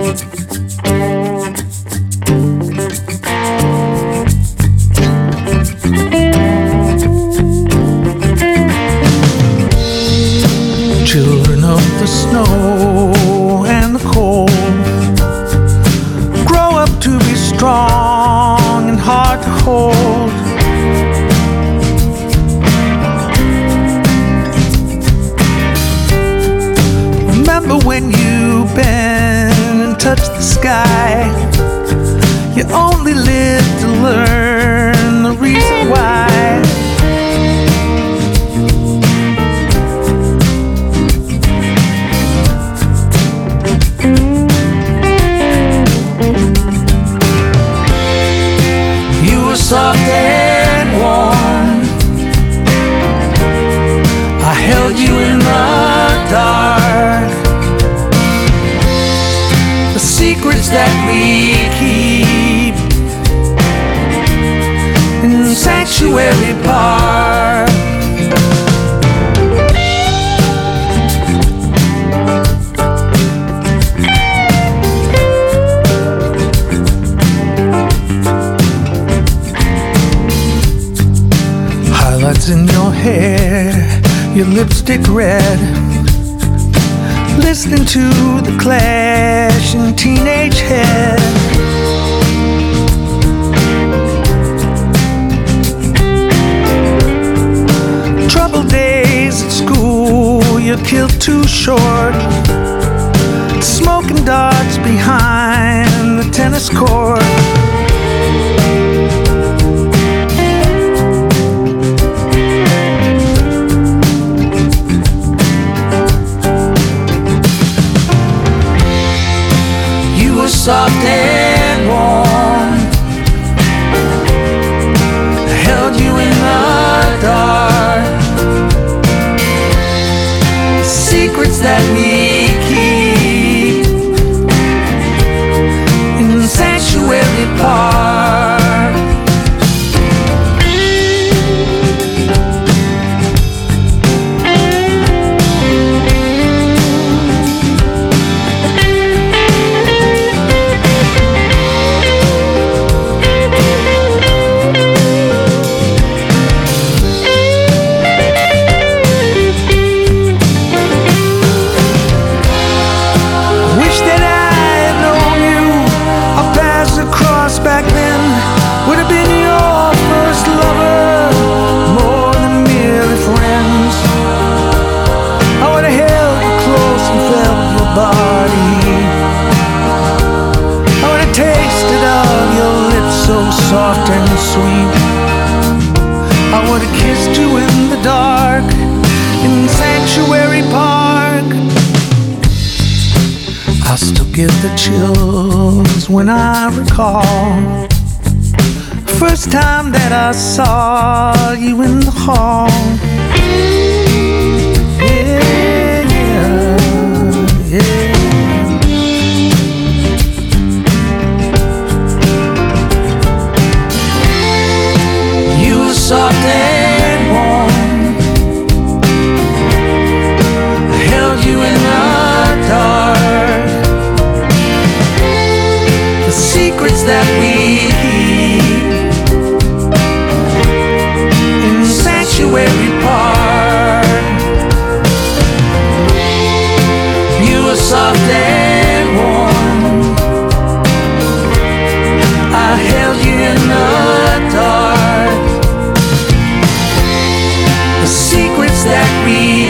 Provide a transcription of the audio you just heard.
Children of the snow and the cold, grow up to be strong and hard to hold. Remember when you bend and touch the sky? You only live to learn the reason why. Soft and warm, I held you in the dark. The secrets that we keep in Sanctuary Park. Highlights in your hair, your lipstick red, listening to the Clash in teenage head. Troubled days at school you killed too short, smoking darts behind the tennis court. Soft and warm, I held you in the dark. Secrets that we keep in Sanctuary Park. Back then would have been your first lover, more than merely friends. I would have held you close and felt your body. I would have tasted of your lips so soft and sweet. I would have kissed you in the dark in Sanctuary Park. I still get the chills when I recall the first time that I saw you in the hall. Yeah, yeah, yeah. You were soft and warm, I held you in the dark. The secrets that we keep in Sanctuary Park. You were soft and warm, I held you in the dark. The secrets that we